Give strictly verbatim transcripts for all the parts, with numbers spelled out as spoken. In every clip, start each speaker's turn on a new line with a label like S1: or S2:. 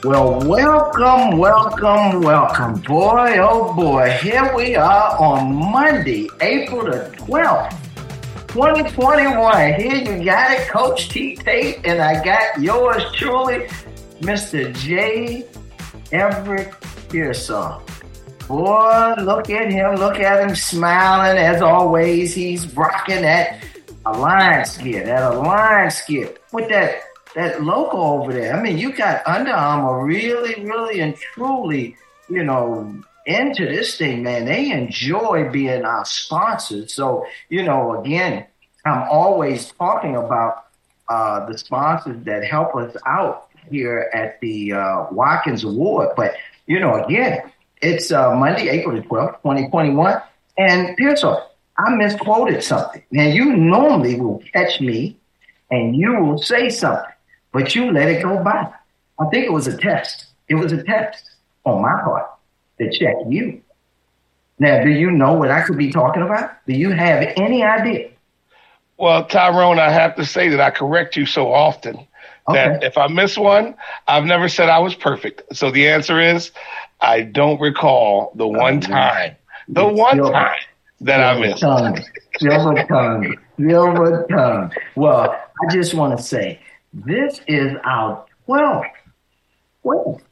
S1: Well, welcome, welcome, welcome. Boy, oh boy, here we are on Monday, April the twelfth, twenty twenty-one. Here you got it, Coach T. Tate, and I got yours truly, Mister J. Everett Pearsall. Boy, look at him, look at him smiling as always. He's rocking that Alliance gear, that Alliance gear with that that logo over there. I mean, you got Under Armour really, really and truly, you know, into this thing, man. They enjoy being our sponsors. So, you know, again, I'm always talking about uh, the sponsors that help us out here at the uh, Watkins Award. But, you know, again, it's uh, Monday, April the twelfth, twenty twenty-one. And Pearsall, I misquoted something. Now, you normally will catch me and you will say something, but you let it go by. I think it was a test. It was a test on my part to check you. Now, do you know what I could be talking about? Do you have any idea?
S2: Well, Tyrone, I have to say that I correct you so often that okay. If I miss one, I've never said I was perfect. So the answer is I don't recall the one oh, time, the it's one your, time that I missed.
S1: Tongue, silver tongue, silver tongue. Well, I just want to say, this is our twelfth, twelfth,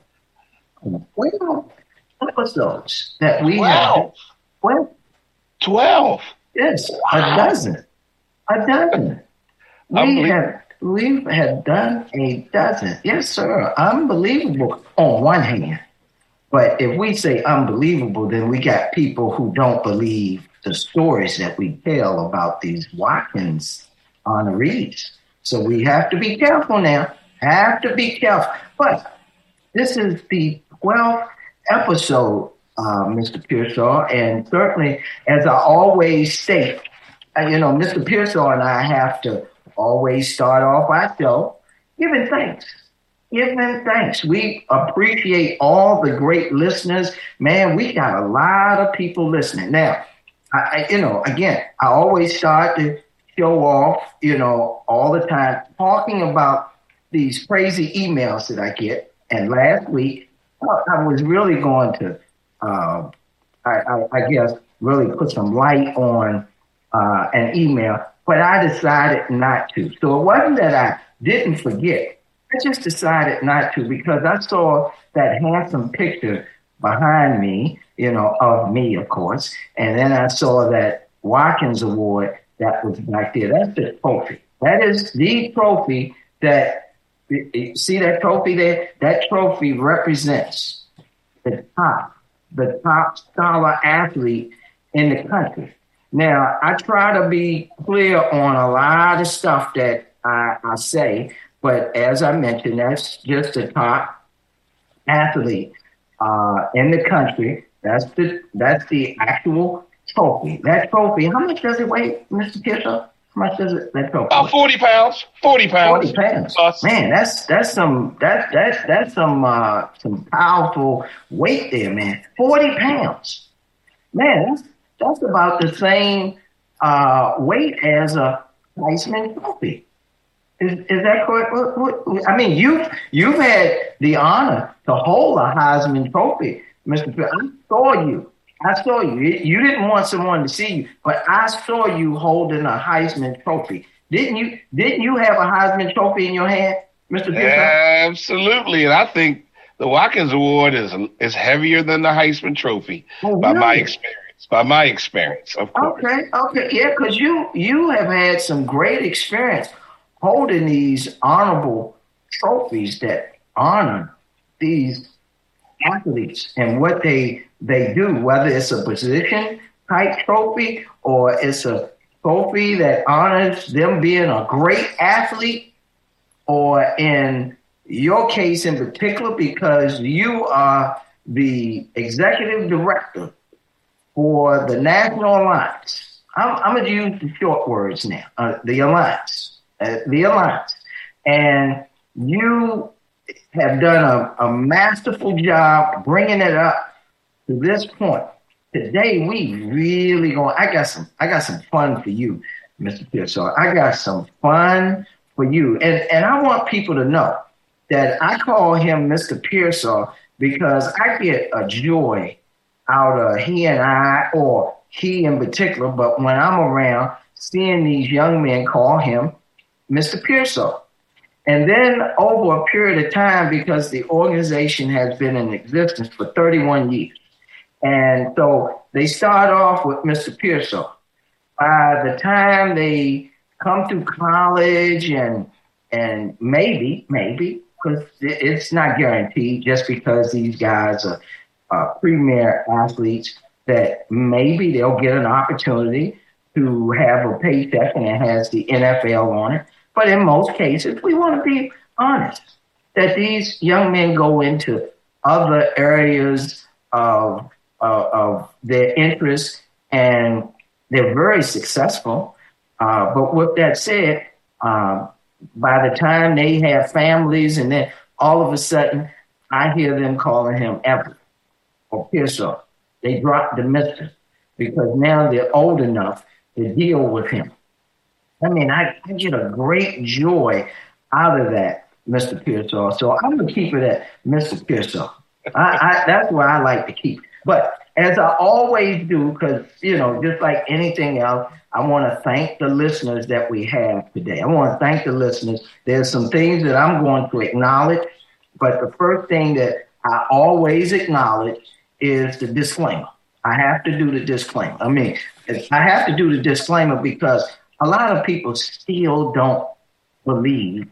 S1: twelfth episodes that we
S2: twelve.
S1: have. twelve.
S2: twelve.
S1: Yes,
S2: wow.
S1: a dozen. A dozen. We have, we have done a dozen. Yes, sir. Unbelievable on one hand. But if we say unbelievable, then we got people who don't believe the stories that we tell about these Watkins honorees. So we have to be careful now. Have to be careful. But this is the twelfth episode, uh, Mister Pearsall, and certainly, as I always say, uh, you know, Mister Pearsall and I have to always start off our show giving thanks. Giving thanks. We appreciate all the great listeners. Man, we got a lot of people listening. Now, I, I, you know, again, I always start to show off, you know, all the time, talking about these crazy emails that I get. And last week, I was really going to, uh, I, I, I guess, really put some light on uh, an email, but I decided not to. So it wasn't that I didn't forget. I just decided not to because I saw that handsome picture behind me, you know, of me, of course. And then I saw that Watkins Award that was back there. That's the trophy. That is the trophy that, you see that trophy there? That trophy represents the top, the top scholar athlete in the country. Now, I try to be clear on a lot of stuff that I, I say, but as I mentioned, that's just the top athlete uh, in the country. That's the that's the actual trophy. That trophy, how much does it weigh, Mister Pearsall? How much does it that trophy?
S2: About forty pounds. Forty pounds.
S1: Forty pounds.
S2: Plus.
S1: Man, that's that's some that that that's some uh, some powerful weight there, man. Forty pounds. Man, that's that's about the same uh, weight as a Heisman Trophy. Is is that correct? What, what, I mean, you you've had the honor to hold a Heisman Trophy, Mister P. I saw you. I saw you. You didn't want someone to see you, but I saw you holding a Heisman Trophy. Didn't you? Didn't you have a Heisman Trophy in your hand, Mister Pearsall?
S2: Absolutely, and I think the Watkins Award is is heavier than the Heisman Trophy
S1: oh,
S2: by
S1: really?
S2: my experience. By my experience, of course.
S1: Okay, okay, yeah, because you you have had some great experience holding these honorable trophies that honor these athletes and what they they do, whether it's a position type trophy or it's a trophy that honors them being a great athlete, or in your case in particular, because you are the executive director for the National Alliance. I'm, I'm going to use the short words now, uh, the Alliance, uh, the Alliance. And you have done a, a masterful job bringing it up to this point. Today, we really going, I got some, I got some fun for you, Mister Pearsall. I got some fun for you. And, and I want people to know that I call him Mister Pearsall because I get a joy out of he and I, or he in particular, but when I'm around, seeing these young men call him Mister Pearsall. And then over a period of time, because the organization has been in existence for thirty-one years, and so they start off with Mister Pearsall. By the time they come through college and and maybe, maybe, because it's not guaranteed just because these guys are uh, premier athletes, that maybe they'll get an opportunity to have a paycheck and it has the N F L on it. But in most cases, we want to be honest that these young men go into other areas of, of, of their interests and they're very successful. Uh, but with that said, uh, by the time they have families and then all of a sudden I hear them calling him Everett or Pearsall. They drop the mister because now they're old enough to deal with him. I mean, I, I get a great joy out of that, Mister Pearsall. So I'm going to keep it at Mister Pearsall. I, I, that's where I like to keep it. But as I always do, because, you know, just like anything else, I want to thank the listeners that we have today. I want to thank the listeners. There's some things that I'm going to acknowledge, but the first thing that I always acknowledge is the disclaimer. I have to do the disclaimer. I mean, I have to do the disclaimer because a lot of people still don't believe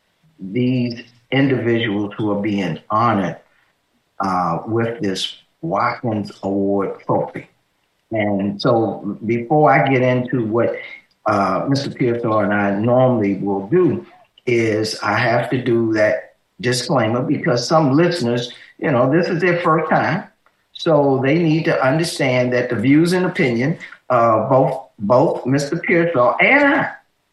S1: these individuals who are being honored uh, with this Watkins Award trophy. And so before I get into what uh, Mister Pearsall and I normally will do is I have to do that disclaimer because some listeners, you know, this is their first time. So they need to understand that the views and opinion of both both Mister Pearsall and I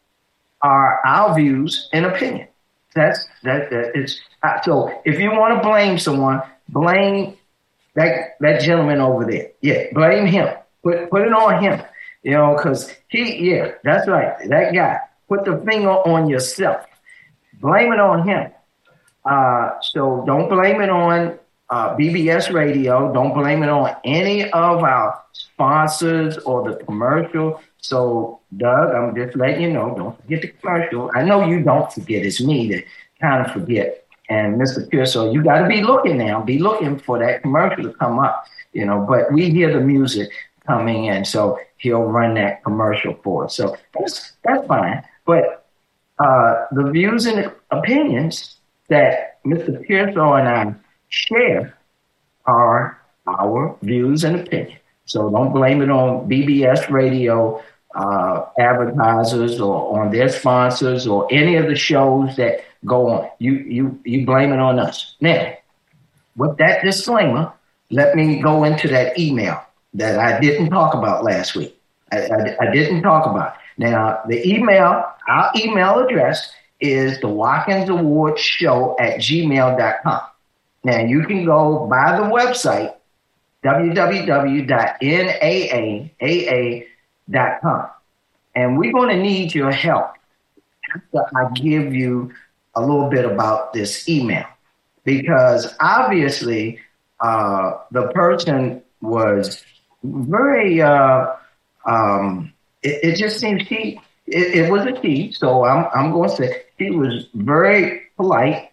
S1: are our views and opinion. That's that. that it's uh, so. If you want to blame someone, blame that that gentleman over there. Yeah, blame him. Put put it on him. You know, because he. Yeah, that's right. That guy. Put the finger on yourself. Blame it on him. Uh, so don't blame it on uh, B B S Radio. Don't blame it on any of our sponsors or the commercial. So, Doug, I'm just letting you know, don't forget the commercial. I know you don't forget. It's me that kind of forget. And Mister Pearsall, you got to be looking now. Be looking for that commercial to come up, you know. But we hear the music coming in, so he'll run that commercial for us. So that's, that's fine. But uh, the views and opinions that Mister Pearsall and I share are our views and opinions. So don't blame it on B B S Radio uh, advertisers or on their sponsors or any of the shows that go on. You you you blame it on us. Now, with that disclaimer, let me go into that email that I didn't talk about last week. I, I, I didn't talk about. Now, the email, our email address is the Watkins Award Show at gmail dot com. Now, you can go by the website, w w w dot n a a a a dot com. And we're going to need your help after I give you a little bit about this email. Because obviously, uh, the person was very, uh, um, it, it just seems she, it, it was a she, so I'm, I'm going to say she was very polite,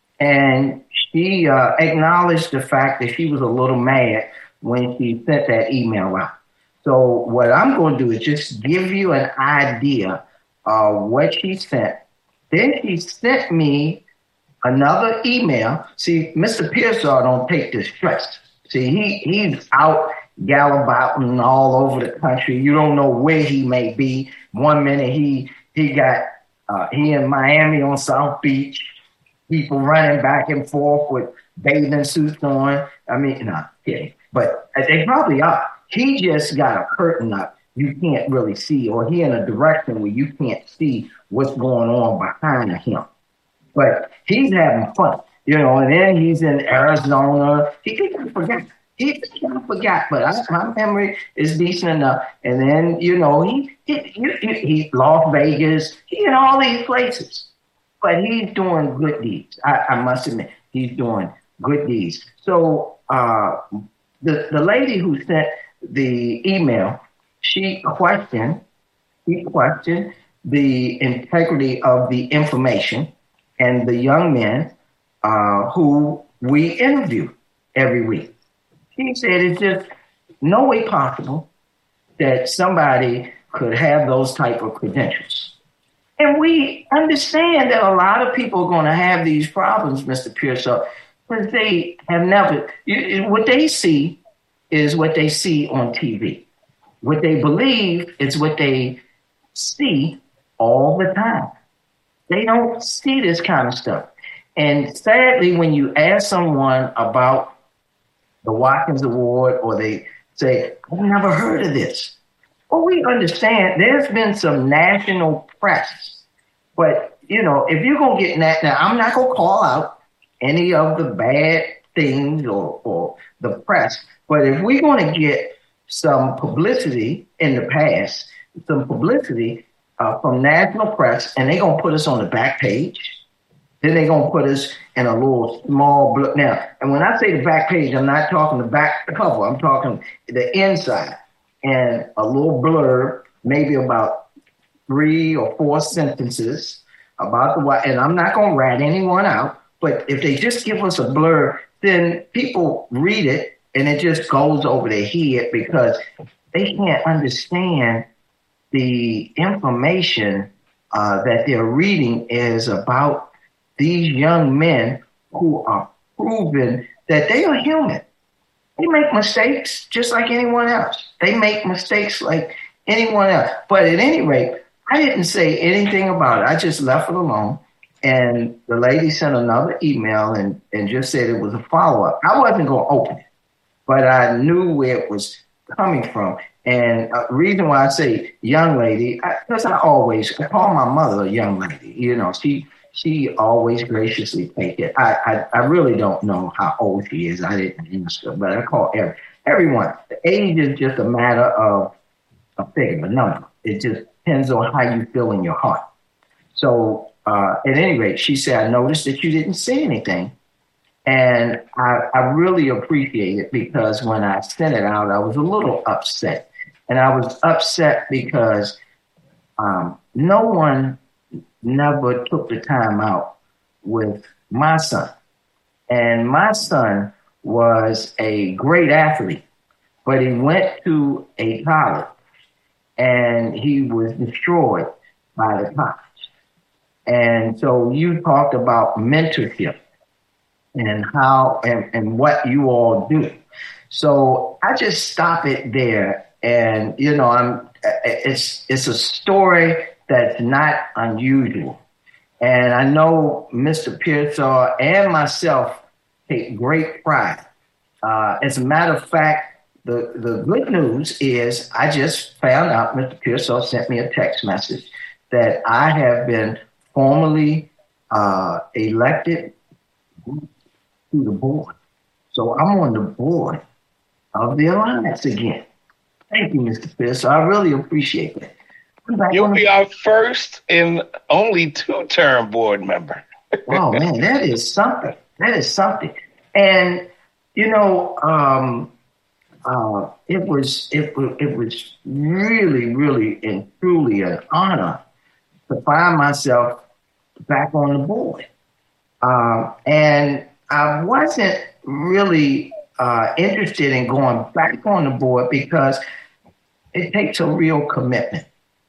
S1: and she uh, acknowledged the fact that she was a little mad when she sent that email out. So what I'm going to do is just give you an idea of what she sent. Then she sent me another email. See, Mister Pearsall don't take this stress. See, he, he's out gallivanting all over the country. You don't know where he may be. One minute he he got uh, he in Miami on South Beach. People running back and forth with bathing suits on. I mean, no, kidding. But they probably are. He just got a curtain up you can't really see, or he in a direction where you can't see what's going on behind him. But he's having fun, you know, and then he's in Arizona. He kind of forgot. He kind of forgot, but I, my memory is decent enough. And then, you know, he, he, he, he Las Vegas, he in all these places. but he's doing good deeds. I, I must admit, he's doing good deeds. So uh, the the lady who sent the email, she questioned, she questioned the integrity of the information and the young men uh, who we interview every week. She said it's just no way possible that somebody could have those type of credentials. And we understand that a lot of people are going to have these problems, Mister Pearsall, because they have never, you, what they see is what they see on T V. What they believe is what they see all the time. They don't see this kind of stuff. And sadly, when you ask someone about the Watkins Award, or they say, I've never heard of this. Well, we understand there's been some national press, but, you know, if you're going to get that, now I'm not going to call out any of the bad things or, or the press, but if we're going to get some publicity in the past, some publicity uh, from national press, and they're going to put us on the back page, then they're going to put us in a little small blurb. Now, and when I say the back page, I'm not talking the back cover. I'm talking the inside. And a little blurb, maybe about three or four sentences about the what. And I'm not going to rat anyone out. But if they just give us a blurb, then people read it and it just goes over their head because they can't understand the information uh, that they're reading is about these young men who are proven that they are human. They make mistakes just like anyone else. They make mistakes like anyone else. But at any rate, I didn't say anything about it. I just left it alone. And the lady sent another email and, and just said it was a follow-up. I wasn't going to open it, but I knew where it was coming from. And the uh, reason why I say young lady, because I, I always I call my mother a young lady. You know, she she always graciously take it. I, I, I really don't know how old she is. I didn't ask her, but I call every, everyone. The age is just a matter of a figure, a number. It just depends on how you feel in your heart. So uh, at any rate, she said, I noticed that you didn't say anything. And I, I really appreciate it because when I sent it out, I was a little upset. And I was upset because um, no one never took the time out with my son. And my son was a great athlete, but he went to a college and he was destroyed by the college. And so you talked about mentorship and how and, and what you all do. So I just stop it there. And, you know, I'm it's it's a story that's not unusual. And I know Mister Pearsall and myself take great pride. Uh, as a matter of fact, the, the good news is I just found out Mister Pearsall sent me a text message that I have been formally uh, elected to the board. So I'm on the board of the Alliance again. Thank you, Mister Pearsall. I really appreciate that.
S2: You'll be our first and only two-term board member.
S1: Oh, man, that is something. That is something. And, you know, um, uh, it was it, it was really, really and truly an honor to find myself back on the board. Um, and I wasn't really uh, interested in going back on the board because it takes a real commitment.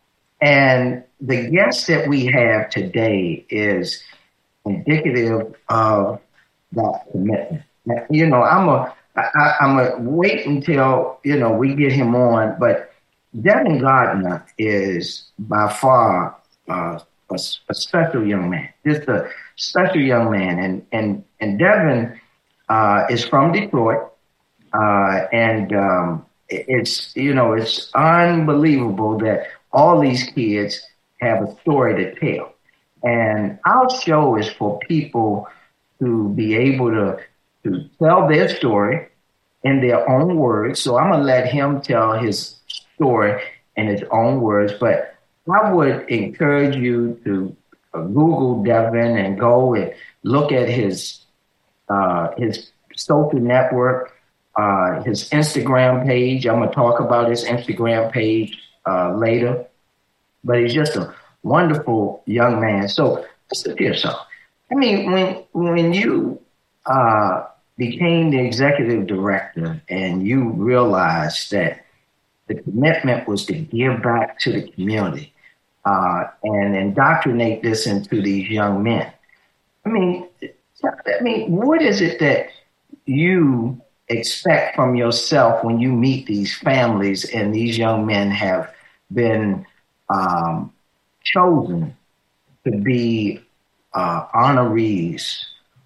S1: And the guest that we have today is indicative of that commitment. Now, you know, I'm a, I, I'm a wait until, you know, we get him on, but Devin Gardner is by far uh, a, a special young man, just a special young man. And, and, and Devin uh, is from Detroit. Uh, and um, it's, you know, it's unbelievable that all these kids have a story to tell. And our show is for people to be able to, to tell their story in their own words. So I'm going to let him tell his story in his own words. But I would encourage you to Google Devin and go and look at his uh, his social network, uh, his Instagram page. I'm going to talk about his Instagram page uh, later. But he's just a wonderful young man. So, Mister Pearson, I mean, when when you uh, became the executive director and you realized that the commitment was to give back to the community uh, and indoctrinate this into these young men, I mean, I mean, what is it that you expect from yourself when you meet these families and these young men have been um, chosen to be uh, honorees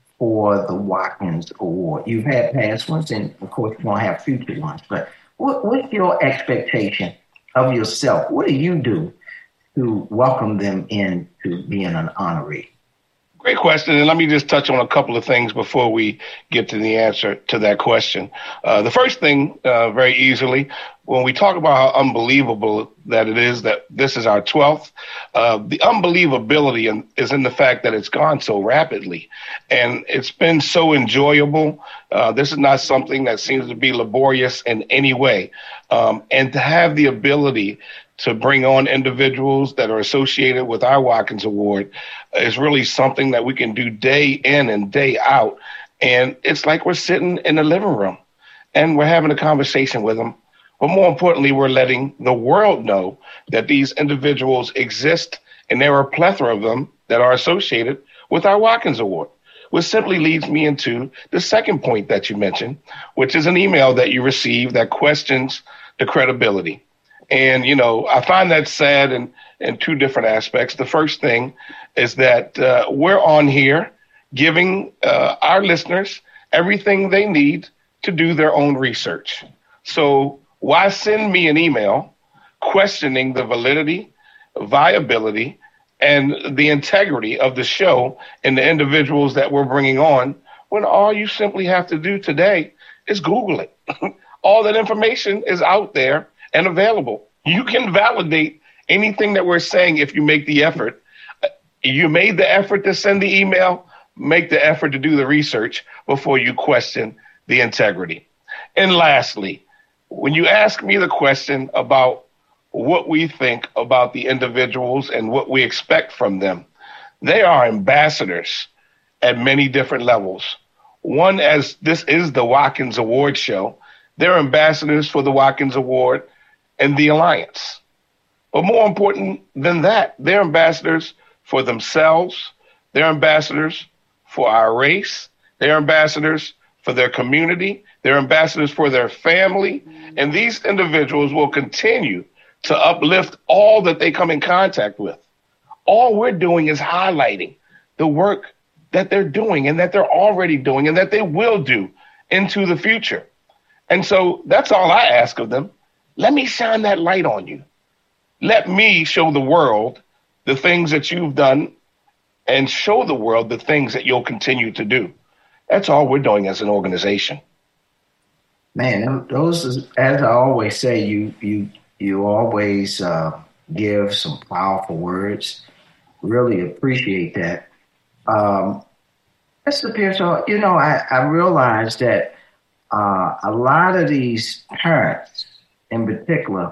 S1: for the Watkins Award? You've had past ones, and of course, you're going to have future ones. But what, what's your expectation of yourself? What do you do to welcome them into being an honoree?
S2: Great question. And let me just touch on a couple of things before we get to the answer to that question. Uh, the first thing, uh, very easily, when we talk about how unbelievable that it is that this is our twelfth, uh, the unbelievability in, is in the fact that it's gone so rapidly. And it's been so enjoyable. Uh, this is not something that seems to be laborious in any way. Um, and to have the ability to bring on individuals that are associated with our Watkins Award is really something that we can do day in and day out. And it's like we're sitting in the living room and we're having a conversation with them. But more importantly, we're letting the world know that these individuals exist, and there are a plethora of them that are associated with our Watkins Award, which simply leads me into the second point that you mentioned, which is an email that you received that questions the credibility. And, you know, I find that sad in, in two different aspects. The first thing is that uh, we're on here giving uh, our listeners everything they need to do their own research. So why send me an email questioning the validity, viability, and the integrity of the show and the individuals that we're bringing on when all you simply have to do today is Google it? All that information is out there and available. You can validate anything that we're saying if you make the effort. You made the effort to send the email, make the effort to do the research before you question the integrity. And lastly, when you ask me the question about what we think about the individuals and what we expect from them, they are ambassadors at many different levels. One, as this is the Watkins Award show, they're ambassadors for the Watkins Award and the Alliance. But more important than that, they're ambassadors for themselves. They're ambassadors for our race. They're ambassadors for their community. They're ambassadors for their family. And these individuals will continue to uplift all that they come in contact with. All we're doing is highlighting the work that they're doing and that they're already doing and that they will do into the future. And so that's all I ask of them. Let me shine that light on you. Let me show the world the things that you've done and show the world the things that you'll continue to do. That's all we're doing as an organization.
S1: Man, those, is, as I always say, you you you always uh, give some powerful words. Really appreciate that. Um, Mister Pearson, you know, I, I realized that uh, a lot of these parents in particular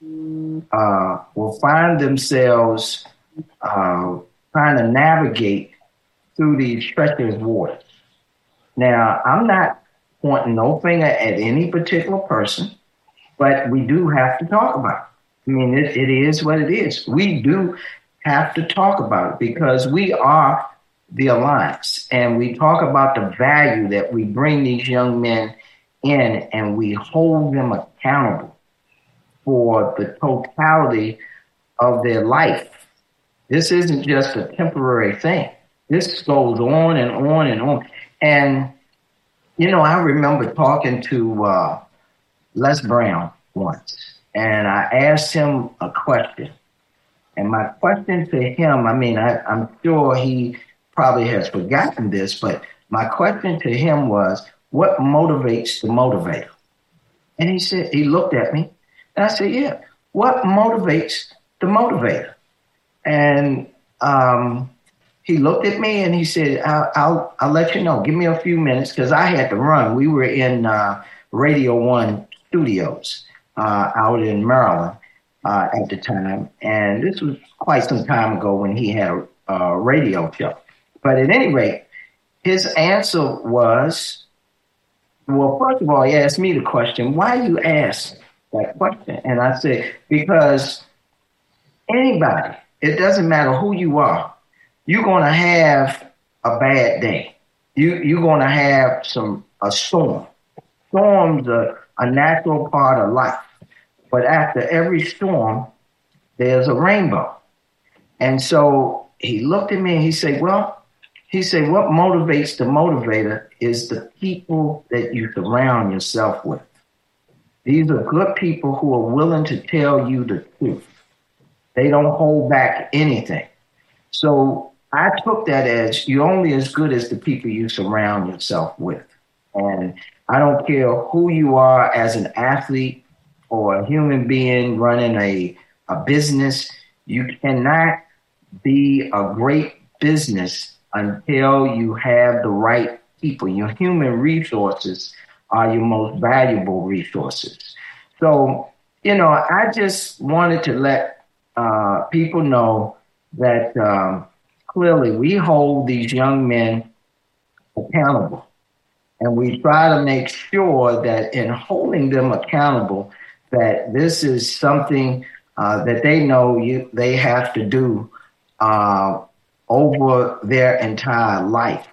S1: uh, will find themselves uh, trying to navigate through these treacherous waters. Now, I'm not pointing no finger at any particular person, but we do have to talk about it. I mean, it, it is what it is. We do have to talk about it because we are the Alliance, and we talk about the value that we bring these young men in, and we hold them accountable for the totality of their life. This isn't just a temporary thing. This goes on and on and on. And, you know, I remember talking to uh, Les Brown once, and I asked him a question. And my question to him, I mean, I, I'm sure he probably has forgotten this, but my question to him was, what motivates the motivator? And he said, he looked at me, and I said, yeah, what motivates the motivator? And um, he looked at me and he said, I'll, I'll, I'll let you know. Give me a few minutes because I had to run. We were in uh, Radio One Studios uh, out in Maryland uh, at the time. And this was quite some time ago when he had a, a radio show. But at any rate, his answer was, well, first of all, he asked me the question, why you ask that question? And I said, because anybody, it doesn't matter who you are, you're going to have a bad day. You, you're going to have some a storm. Storms are a natural part of life. But after every storm, there's a rainbow. And so he looked at me and he said, well, he said, what motivates the motivator is the people that you surround yourself with. These are good people who are willing to tell you the truth. They don't hold back anything. So I took that as you're only as good as the people you surround yourself with. And I don't care who you are as an athlete or a human being running a, a business. You cannot be a great business until you have the right people. Your human resources are your most valuable resources. So, you know, I just wanted to let uh, people know that um, clearly we hold these young men accountable. And we try to make sure that in holding them accountable, that this is something uh, that they know you, they have to do uh, over their entire life,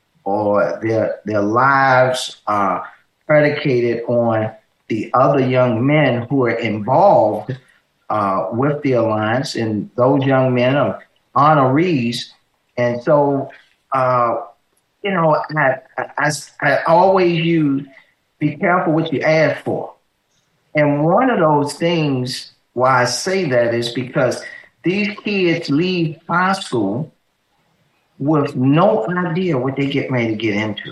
S1: or their their lives are predicated on the other young men who are involved uh, with the Alliance, and those young men are honorees. And so, uh, you know, I, I, I always use, be careful what you ask for. And one of those things why I say that is because these kids leave high school with no idea what they get ready to get into.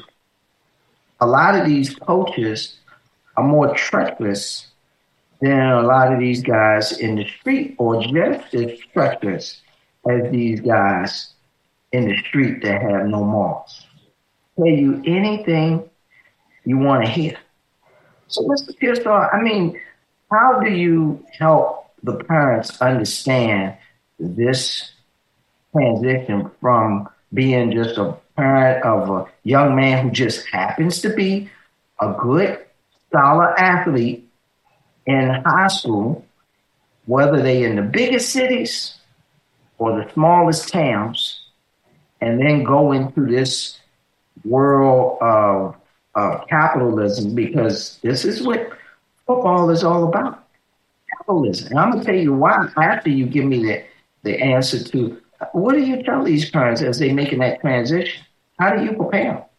S1: A lot of these coaches are more treacherous than a lot of these guys in the street, or just as treacherous as these guys in the street that have no morals. Tell you anything you want to hear. So Mister Pearsall, I mean, how do you help the parents understand this transition from being just a parent of a young man who just happens to be a good, solid athlete in high school, whether they in the biggest cities or the smallest towns, and then go into this world of, of capitalism, because this is what football is all about, capitalism. And I'm going to tell you why after you give me the, the answer to, what do you tell these parents as they're making that transition? How do you prepare them?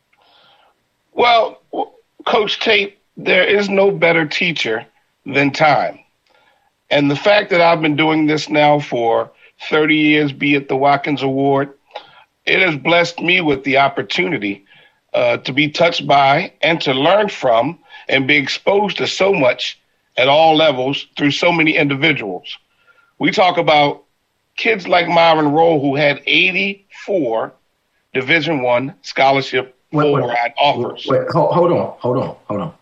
S2: Well, Coach Tate, there is no better teacher than time. And the fact that I've been doing this now for thirty years, be it the Watkins Award, it has blessed me with the opportunity uh, to be touched by and to learn from and be exposed to so much at all levels through so many individuals. We talk about kids like Myron Rolle, who had eighty-four Division One scholarship full ride offers.
S1: Wait, hold, hold on, hold on, hold on.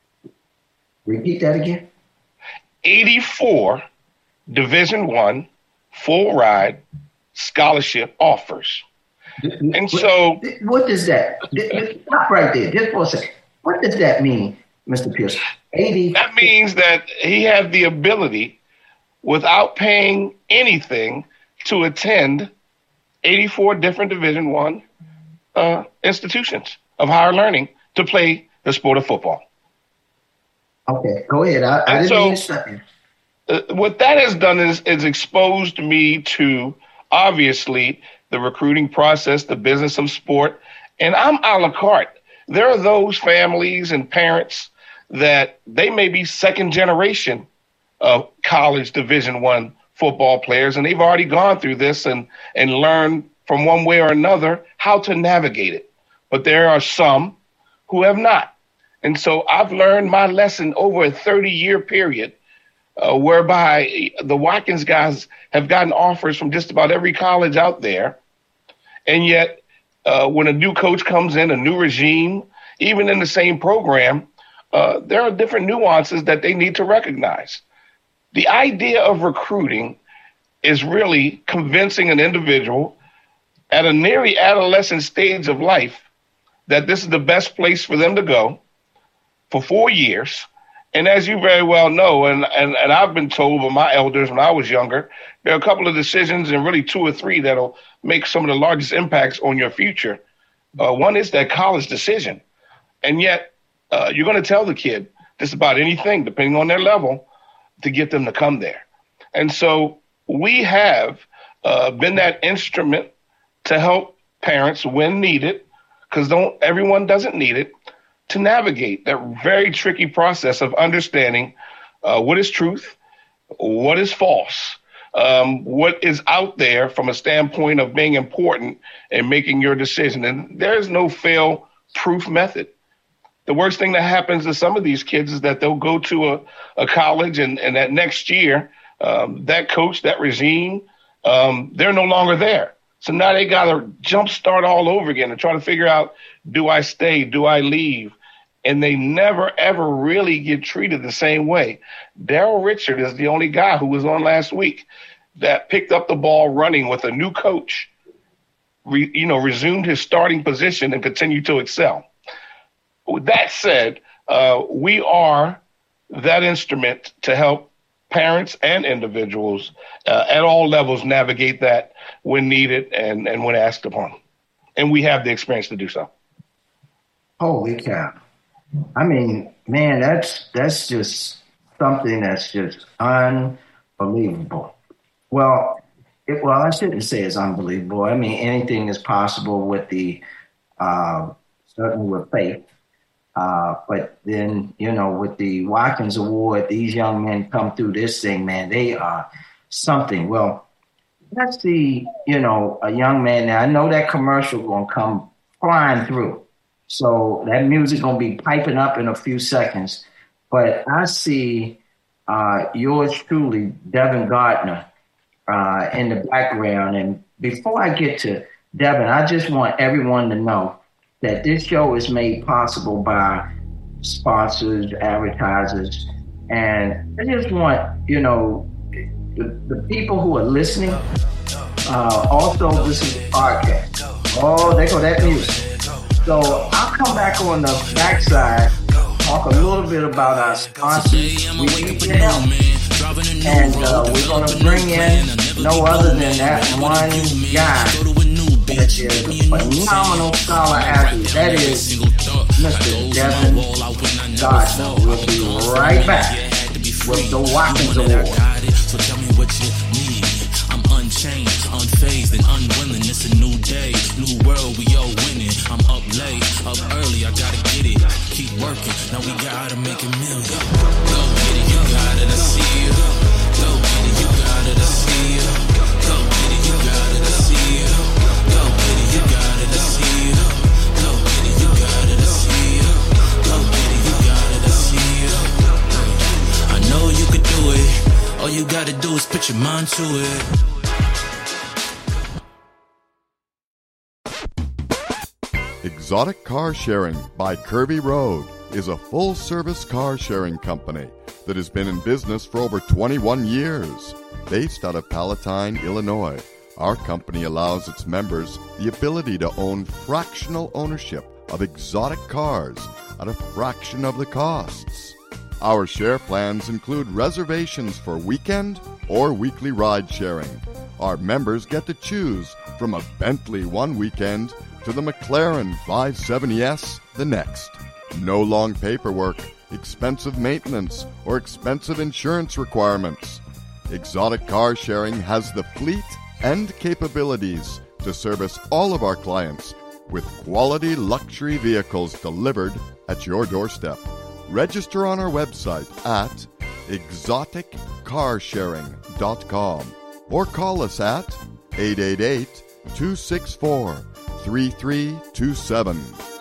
S1: Repeat that again.
S2: eighty-four Division One full ride scholarship offers. And so,
S1: what does that? Stop right there, just for a second. What does that mean, Mister Pearsall? eighty.
S2: That means that he had the ability, without paying anything, to attend eighty-four different Division One uh, institutions of higher learning to play the sport of football.
S1: Okay, go ahead. I, I didn't
S2: so,
S1: mean something.
S2: Uh, what that has done is, is exposed me to, obviously, the recruiting process, the business of sport, and I'm a la carte. There are those families and parents that they may be second generation of college Division One football players, and they've already gone through this and, and learned from one way or another how to navigate it. But there are some who have not. And so I've learned my lesson over a thirty-year period, uh, whereby the Watkins guys have gotten offers from just about every college out there. And yet, uh, when a new coach comes in, a new regime, even in the same program, uh, there are different nuances that they need to recognize. The idea of recruiting is really convincing an individual at a nearly adolescent stage of life that this is the best place for them to go for four years. And as you very well know, and, and, and I've been told by my elders when I was younger, there are a couple of decisions, and really two or three, that'll make some of the largest impacts on your future. Uh, one is that college decision. And yet uh, you're going to tell the kid just about anything, depending on their level, to get them to come there. And so we have uh, been that instrument to help parents when needed, because don't everyone doesn't need it, to navigate that very tricky process of understanding uh, what is truth, what is false, um, what is out there from a standpoint of being important and making your decision. And there is no fail-proof method. The worst thing that happens to some of these kids is that they'll go to a, a college and, and that next year, um, that coach, that regime, um, they're no longer there. So now they got to jump start all over again and try to figure out, do I stay? Do I leave? And they never, ever really get treated the same way. Daryl Richard is the only guy who was on last week that picked up the ball running with a new coach, re, you know, resumed his starting position and continued to excel. With that said, uh, we are that instrument to help parents and individuals uh, at all levels navigate that when needed and, and when asked upon. And we have the experience to do so.
S1: Holy cow. I mean, man, that's that's just something that's just unbelievable. Well, it, well, I shouldn't say it's unbelievable. I mean, anything is possible with the, uh, certainly with faith. Uh, but then, you know, with the Watkins Award, these young men come through this thing, man, they are something. Well, let's see, you know, a young man. Now, I know that commercial going to come flying through. So that music going to be piping up in a few seconds. But I see uh, yours truly, Devin Gardner, uh, in the background. And before I get to Devin, I just want everyone to know that this show is made possible by sponsors, advertisers, and I just want, you know, the, the people who are listening, uh, also this is a podcast. Oh, there go that music. So I'll come back on the backside, talk a little bit about our sponsors. We need your help. And uh, we're going to bring in no other than that one guy that is a phenomenal scholar athlete. That is Mister Devin Gardner. We'll be right back with the Watkins Award.
S3: So tell me what you need. I'm unchained, unfazed, and unwilling. It's a new day, new world, we all winning. I'm up late, up early, I gotta get it. Keep working, now we gotta make a million. Go get it, you got it, I see you. Go get it, you got it, I see you. Go get it, you got it, I see you. Go get it, you got it, I see you. Go get it, you got it, I see you. Go get it, you got it, I see you. I know you could do it. All you gotta do is put your mind to it.
S4: Exotic Car Sharing by Kirby Road is a full-service car sharing company that has been in business for over twenty-one years. Based out of Palatine, Illinois, our company allows its members the ability to own fractional ownership of exotic cars at a fraction of the costs. Our share plans include reservations for weekend or weekly ride sharing. Our members get to choose from a Bentley one weekend to the McLaren five seventy S the next. No long paperwork, expensive maintenance, or expensive insurance requirements. Exotic Car Sharing has the fleet and capabilities to service all of our clients with quality luxury vehicles delivered at your doorstep. Register on our website at exotic car sharing dot com or call us at eight eight eight, two six four, three three two seven.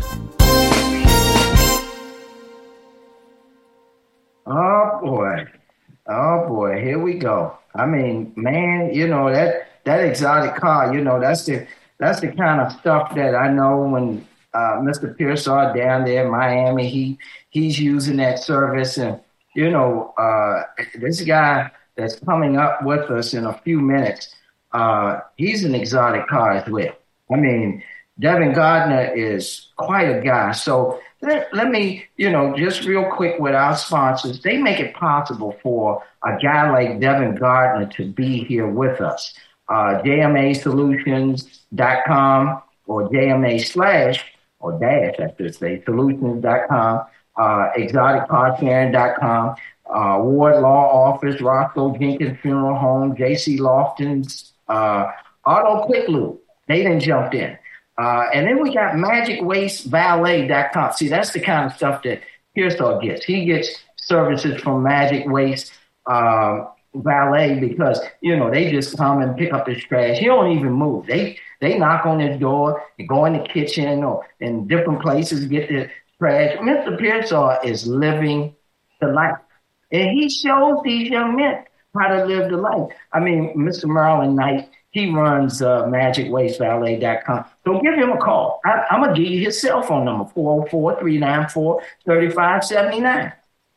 S1: Oh boy. Oh boy, here we go. I mean, man, you know, that that exotic car, you know, that's the that's the kind of stuff that I know when uh, Mister Pearsall down there in Miami, he he's using that service. And, you know, uh, this guy that's coming up with us in a few minutes, uh, he's an exotic car as well. I mean, Devin Gardner is quite a guy. So let, let me, you know, just real quick with our sponsors, they make it possible for a guy like Devin Gardner to be here with us. Uh, J M A solutions dot com or J M A slash or dash, I should say, solutions dot com, uh, exotic car sharing dot com, uh, Ward Law Office, Roscoe Jenkins Funeral Home, J C Lofton's, uh, Auto Quick Lube. They done jumped in. Uh, and then we got magic waste valet dot com. See, that's the kind of stuff that Pearsall gets. He gets services from Magic Waste um, Valet because, you know, they just come and pick up his trash. He don't even move. They they knock on his door and go in the kitchen or in different places, get the trash. Mister Pearsall is living the life. And he shows these young men how to live the life. I mean, Mister Maryland Knight, he runs uh, magic waste valet dot com. So give him a call. I, I'm going to give you his cell phone number, four oh four, three nine four, three five seven nine.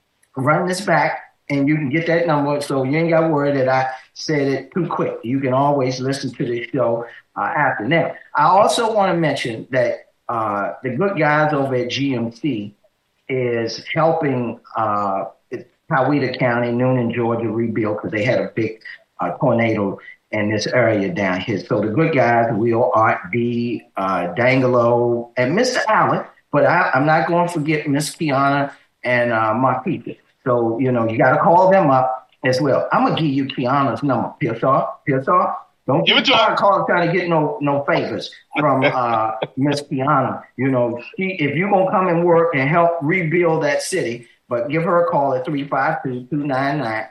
S1: Run this back, and you can get that number so you ain't got to worry that I said it too quick. You can always listen to the show uh, after. Now, I also want to mention that uh, the good guys over at G M C is helping uh, Coweta County, Noonan, Georgia, rebuild because they had a big uh, tornado in this area down here. So the good guys, Will, Art D, uh, Dangelo, and Mister Allen, but I, I'm not going to forget Miss Kiana and uh, Marquita. So, you know, you got to call them up as well. I'm going to give you Kiana's number. Pearsall, Pearsall, don't give it to her. Call trying to get no no favors from uh, Miss Kiana. You know, she, if you're going to come and work and help rebuild that city, but give her a call at three five two, two nine nine,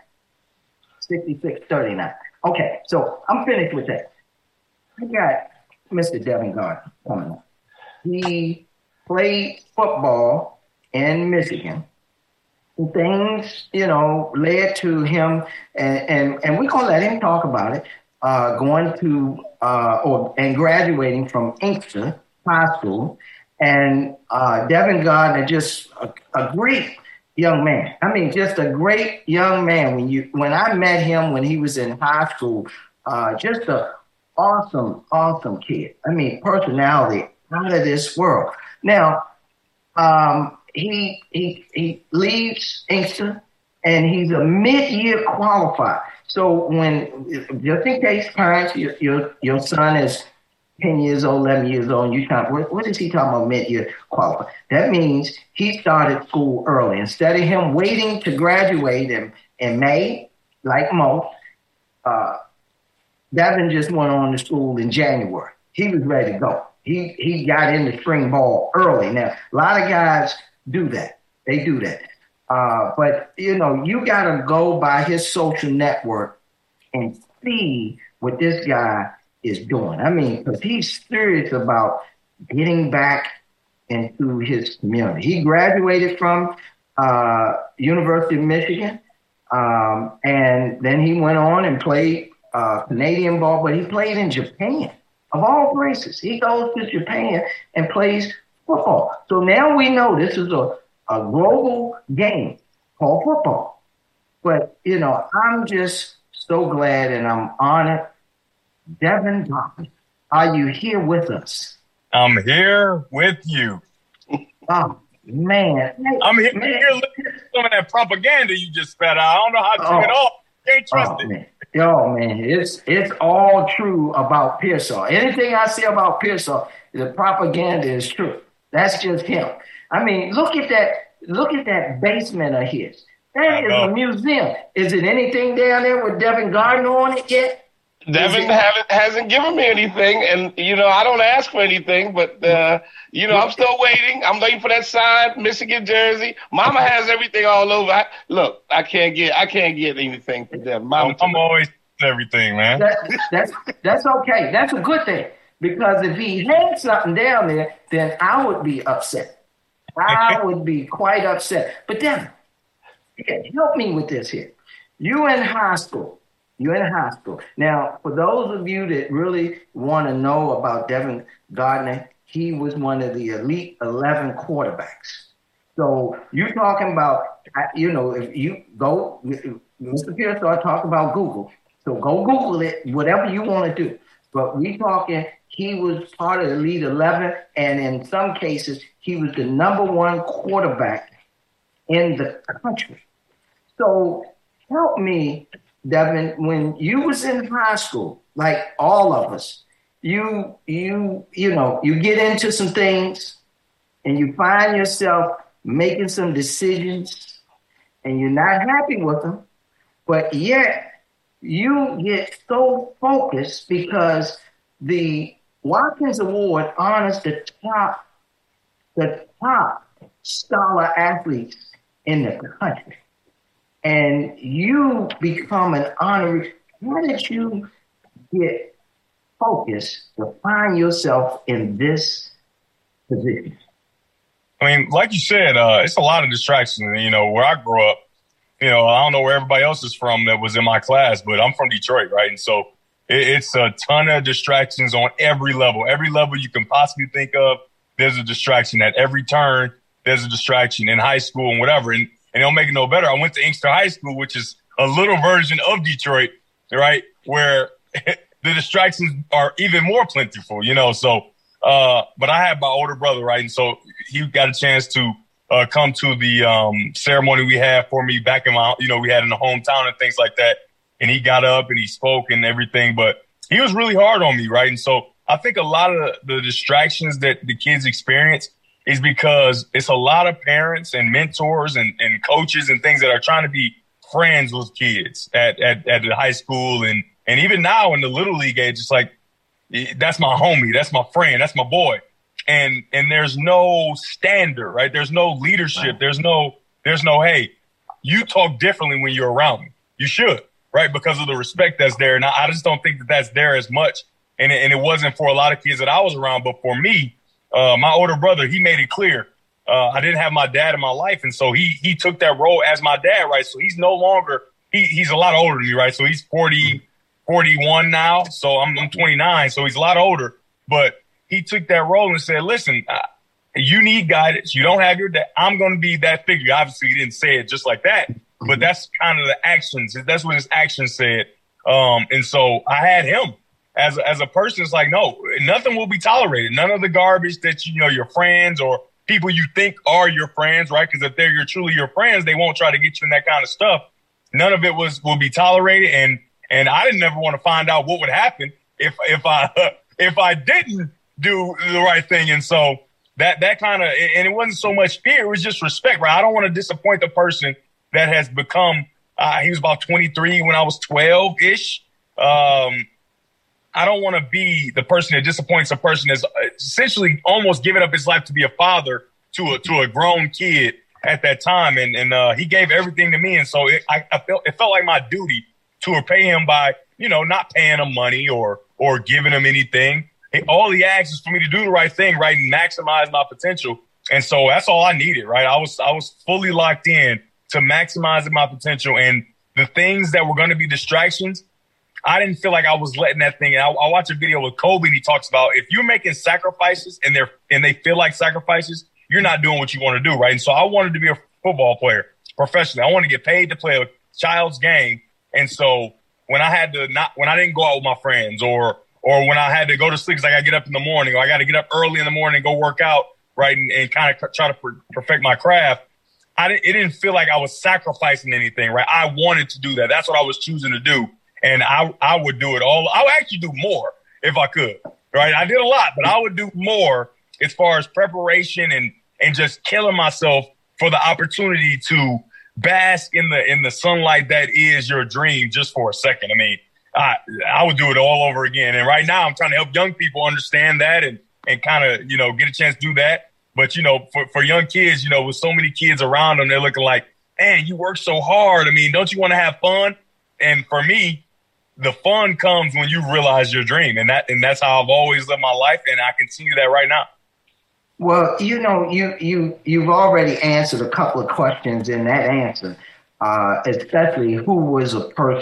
S1: six six three nine. Okay, so I'm finished with that. I got Mister Devin Gardner coming up. He played football in Michigan. Things, you know, led to him, and, and, and we're going to let him talk about it, uh, going to, uh, or and graduating from Inkster High School. And uh, Devin Gardner, just a, a great young man. I mean, just a great young man. When you, when I met him when he was in high school, uh, just a awesome, awesome kid. I mean, personality out of this world. Now, um, he he he leaves Inkster, and he's a mid-year qualifier. So when, just in case parents, your your, your son is ten years old, eleven years old, and you talk, what, what is he talking about mid-year qualifier? That means he started school early. Instead of him waiting to graduate in, in May, like most, uh, Devin just went on to school in January. He was ready to go. He he got into spring ball early. Now, a lot of guys do that. They do that. Uh, but, you know, you got to go by his social network and see what this guy is doing. I mean, because he's serious about getting back into his community. He graduated from uh, University of Michigan, um, and then he went on and played uh, Canadian ball, but he played in Japan. Of all places, he goes to Japan and plays football. So now we know this is a, a global game called football. But, you know, I'm just so glad and I'm honored. Devin Gardner, are you here with us?
S5: I'm here with you.
S1: Oh, man.
S5: I'm here, man. here listening to some of that propaganda you just spat out. I don't know how to
S1: oh.
S5: take it off. Can't trust
S1: oh,
S5: it.
S1: Man. Yo, man, it's it's all true about Pearsall. Anything I say about Pearsall, the propaganda is true. That's just him. I mean, look at that. Look at that basement of his. That is a museum. Is it anything down there with Devin Gardner on it yet?
S2: Devin haven't, hasn't given me anything, and, you know, I don't ask for anything, but, uh, you know, I'm still waiting. I'm waiting for that signed Michigan jersey. Mama has everything all over. I, look, I can't get I can't get anything for Devin. Mama
S5: I'm, I'm always everything, man.
S1: That, that's, that's okay. That's a good thing, because if he had something down there, then I would be upset. I would be quite upset. But Devin, help me with this here. You in high school. You're in high school. Now, for those of you that really want to know about Devin Gardner, he was one of the elite eleven quarterbacks. So you're talking about, you know, if you go, Mister Pierce started talking about Google. So go Google it, whatever you want to do. But we talking, he was part of the elite eleven, and in some cases, he was the number one quarterback in the country. So help me, Devin, when you was in high school, like all of us, you you you know, you get into some things and you find yourself making some decisions and you're not happy with them, but yet you get so focused because the Watkins Award honors the top the top scholar athletes in the country. And you become an honorary. How did you get focused to find yourself in this position?
S5: I mean, like you said, uh, it's a lot of distractions. You know, where I grew up, you know, I don't know where everybody else is from that was in my class, but I'm from Detroit, right? And so it, it's a ton of distractions on every level. Every level you can possibly think of, there's a distraction. At every turn, there's a distraction in high school and whatever. And And it'll make it no better. I went to Inkster High School, which is a little version of Detroit, right, where the distractions are even more plentiful, you know. So, uh, but I had my older brother, right, and so he got a chance to uh, come to the um, ceremony we had for me back in my, you know, we had in the hometown and things like that. And he got up and he spoke and everything, but he was really hard on me, right? And so I think a lot of the distractions that the kids experience is because it's a lot of parents and mentors and, and coaches and things that are trying to be friends with kids at, at, at the high school. And, and even now in the little league age, it's like, that's my homie. That's my friend. That's my boy. And, and there's no standard, right? There's no leadership. There's no, there's no, hey, you talk differently when you're around me. You should, right? Because of the respect that's there. And I, I just don't think that that's there as much. And it, and it wasn't for a lot of kids that I was around, but for me, Uh, my older brother, he made it clear. Uh, I didn't have my dad in my life. And so he he took that role as my dad, right? So he's no longer, he he's a lot older than me, right? So he's forty, forty-one now. So I'm, I'm twenty-nine. So he's a lot older. But he took that role and said, listen, uh, you need guidance. You don't have your dad. I'm going to be that figure. Obviously, he didn't say it just like that. But that's kind of the actions. That's what his actions said. Um, and so I had him. As a, as a person, it's like, no, nothing will be tolerated. None of the garbage that, you know, your friends or people you think are your friends, right? Because if they're your, truly your friends, they won't try to get you in that kind of stuff. None of it was will be tolerated. And and I didn't ever want to find out what would happen if if I if I didn't do the right thing. And so that that kind of, and it wasn't so much fear, it was just respect, right? I don't want to disappoint the person that has become, uh, he was about twenty-three when I was twelve-ish. Um I don't want to be the person that disappoints a person that's essentially almost giving up his life to be a father to a to a grown kid at that time. And and uh, he gave everything to me. And so it, I, I felt it felt like my duty to repay him by, you know, not paying him money or or giving him anything. It, all he asked is for me to do the right thing, right, and maximize my potential. And so that's all I needed, right? I was I was fully locked in to maximizing my potential, and the things that were going to be distractions, I didn't feel like I was letting that thing. I, I watched a video with Kobe, and he talks about if you're making sacrifices and they're and they feel like sacrifices, you're not doing what you want to do, right? And so I wanted to be a football player professionally. I wanted to get paid to play a child's game. And so when I had to not, when I didn't go out with my friends, or or when I had to go to sleep because I got to get up in the morning, or I got to get up early in the morning and go work out, right, and, and kind of try to per- perfect my craft, I didn't, it didn't feel like I was sacrificing anything, right? I wanted to do that. That's what I was choosing to do. And I, I would do it all. I would actually do more if I could, right? I did a lot, but I would do more as far as preparation and, and just killing myself for the opportunity to bask in the, in the sunlight that is your dream just for a second. I mean, I, I would do it all over again. And right now I'm trying to help young people understand that and, and kind of, you know, get a chance to do that. But, you know, for, for young kids, you know, with so many kids around them, they're looking like, man, you work so hard. I mean, don't you want to have fun? And for me, the fun comes when you realize your dream, and that and that's how I've always lived my life, and I continue that right now.
S1: Well, you know, you you you've already answered a couple of questions in that answer, uh, especially who was a person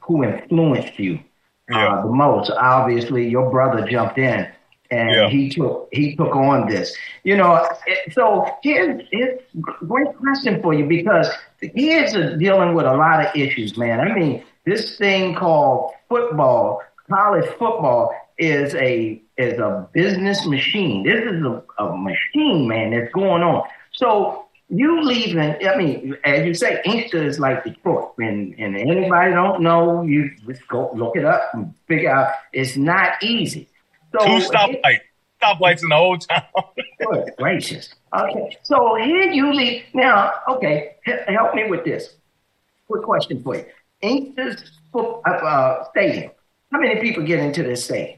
S1: who influenced you uh,
S5: yeah.
S1: the most? Obviously, your brother jumped in and
S5: yeah.
S1: he took he took on this. You know, so here's, here's a great question for you, because kids are dealing with a lot of issues, man. I mean, this thing called football, college football, is a is a business machine. This is a, a machine, man, that's going on. So you leaving, I mean, as you say, Inkster is like Detroit. And, and anybody don't know, you just go look it up and figure out it's not easy. So,
S5: Two stoplights. Stoplights in the whole town.
S1: Good gracious. Okay. So here you leave. Now, okay, help me with this. Quick question for you. Inkster's uh, stadium. How many people get into this stadium?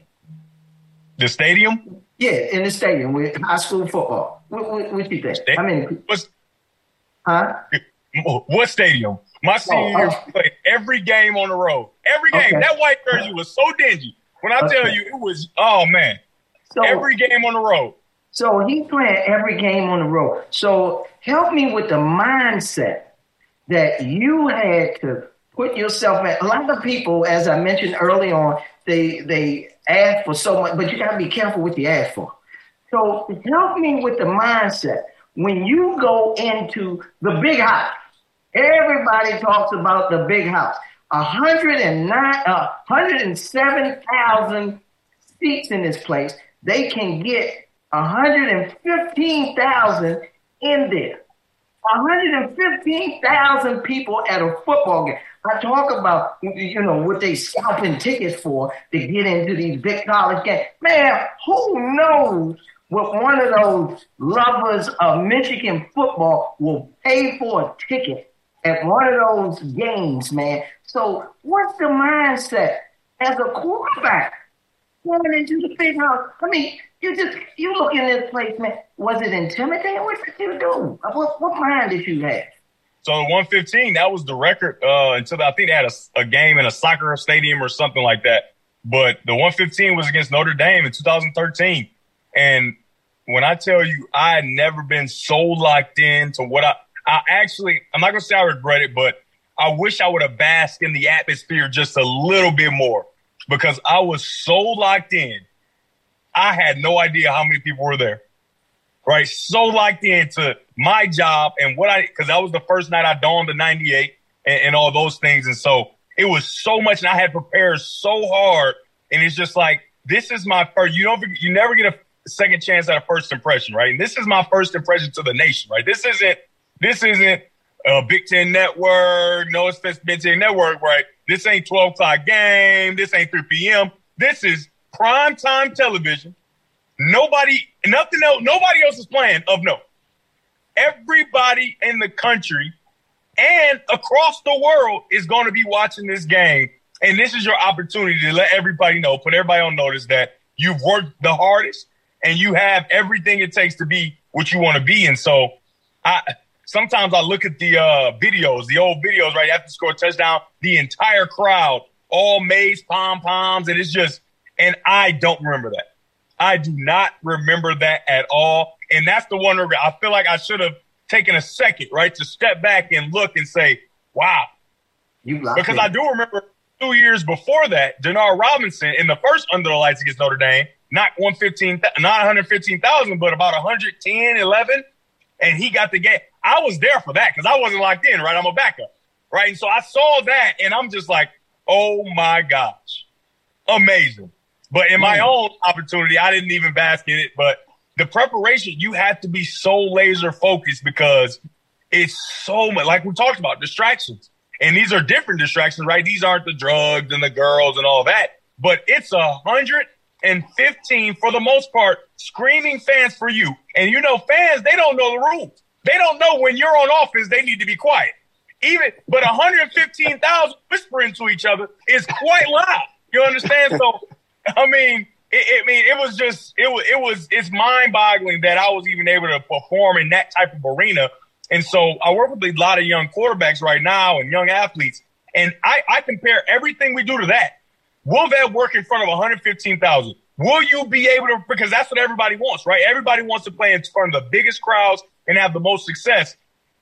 S5: The stadium?
S1: Yeah, in the stadium with high school football. What, what, what you think? How many people?
S5: What's,
S1: huh?
S5: What stadium? My senior year, oh, oh. played every game on the road. Every game. Okay. That white jersey was so dingy. When I okay. tell you, it was, oh, man. So, every game on the road.
S1: So he's playing every game on the road. So help me with the mindset that you had to put yourself in. A lot of people, as I mentioned early on, they they ask for so much, but you got to be careful what you ask for. So help me with the mindset. When you go into the big house, everybody talks about the big house. one hundred nine, uh, one hundred seven thousand seats in this place. They can get one hundred fifteen thousand in there. one hundred fifteen thousand people at a football game. I talk about, you know, what they scalping tickets for to get into these big college games. Man, who knows what one of those lovers of Michigan football will pay for a ticket at one of those games, man. So what's the mindset as a quarterback going into the big house? I mean, you just, you look in this place, man. Was it intimidating? What did you do? What, what mind did you have?
S5: So the one fifteen, that was the record uh, until I think they had a, a game in a soccer stadium or something like that. But the one fifteen was against Notre Dame in two thousand thirteen. And when I tell you, I had never been so locked in to what I, I actually, I'm not going to say I regret it, but I wish I would have basked in the atmosphere just a little bit more, because I was so locked in. I had no idea how many people were there, right? So locked into my job and what I, because that was the first night I donned the ninety-eight and, and all those things. And so it was so much, and I had prepared so hard. And it's just like, this is my first, you don't, you never get a second chance at a first impression, right? And this is my first impression to the nation, right? This isn't, this isn't a Big Ten Network. No, it's Big Ten Network, right? This ain't twelve o'clock game. This ain't three p.m. This is primetime television. Nobody, nothing else, nobody else is playing of note. Everybody in the country and across the world is going to be watching this game. And this is your opportunity to let everybody know, put everybody on notice that you've worked the hardest and you have everything it takes to be what you want to be. And so I, sometimes I look at the uh, videos, the old videos, right? After you score a touchdown, the entire crowd, all maize, pom-poms, and it's just, and I don't remember that. I do not remember that at all. And that's the one regret. I feel like I should have taken a second, right, to step back and look and say, wow. You because me. I do remember two years before that, Denard Robinson in the first Under the Lights against Notre Dame, not one fifteen, not one hundred fifteen thousand, but about one hundred ten, eleven. And he got the game. I was there for that because I wasn't locked in, right? I'm a backup, right? And so I saw that, and I'm just like, oh, my gosh, amazing. But in my own opportunity, I didn't even bask in it. But the preparation, you have to be so laser focused because it's so much, like we talked about, distractions. And these are different distractions, right? These aren't the drugs and the girls and all that. But it's one hundred fifteen, for the most part, screaming fans for you. And, you know, fans, they don't know the rules. They don't know when you're on offense, they need to be quiet. Even, but one hundred fifteen thousand whispering to each other is quite loud. You understand? So, I mean, it, it, mean, it was just, it was, it was, it's mind boggling that I was even able to perform in that type of arena. And so I work with a lot of young quarterbacks right now and young athletes. And I, I compare everything we do to that. Will that work in front of one hundred fifteen thousand? Will you be able to, because that's what everybody wants, right? Everybody wants to play in front of the biggest crowds and have the most success.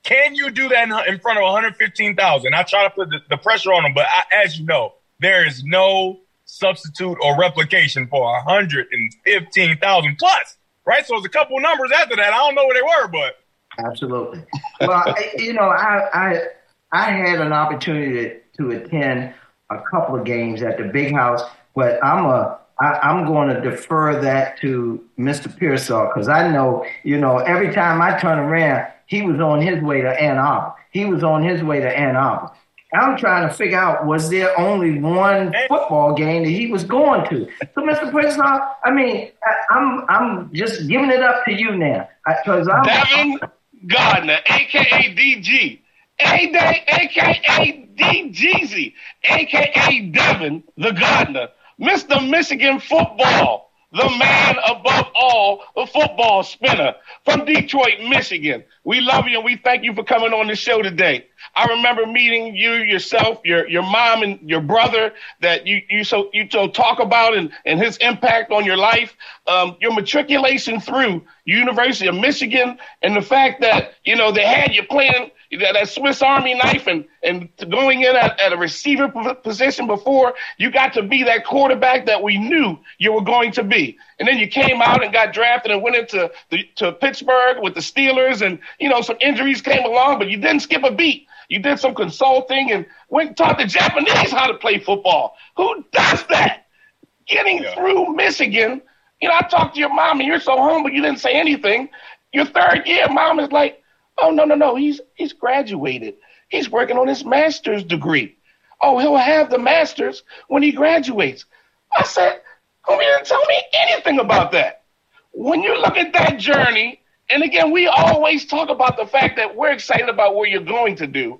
S5: Can you do that in, in front of one hundred fifteen thousand? I try to put the, the pressure on them, but I, as you know, there is no substitute or replication for one hundred fifteen thousand plus, right? So there's a couple numbers after that. I don't know where they were, but.
S1: Absolutely. Well, I, you know, I, I I had an opportunity to, to attend a couple of games at the Big House, but I'm a I, I'm going to defer that to Mister Pearsall because I know, you know, every time I turn around, he was on his way to Ann Arbor. He was on his way to Ann Arbor. I'm trying to figure out, was there only one football game that he was going to? So, Mister Pearsall, I mean, I, I'm I'm just giving it up to you now. Because I'm
S2: Devin Gardner, a k a. D G. A-Day, a k a. D G Z, a k a. Devin the Gardner. Mister Michigan football, the man above all, the football spinner from Detroit, Michigan. We love you and we thank you for coming on the show today. I remember meeting you, yourself, your your mom and your brother that you you so you so talk about and, and his impact on your life. Um, your matriculation through University of Michigan and the fact that, you know, they had you playing that, that Swiss Army knife and, and going in at, at a receiver position before you got to be that quarterback that we knew you were going to be. And then you came out and got drafted and went into the, to Pittsburgh with the Steelers and, you know, some injuries came along, but you didn't skip a beat. You did some consulting and went and taught the Japanese how to play football. Who does that? Getting yeah. through Michigan. You know, I talked to your mom and you're so humble you didn't say anything. Your third year, mom is like, oh, no, no, no, he's he's graduated. He's working on his master's degree. Oh, he'll have the master's when he graduates. I said, oh, you didn't tell me anything about that. When you look at that journey, and again, we always talk about the fact that we're excited about what you're going to do.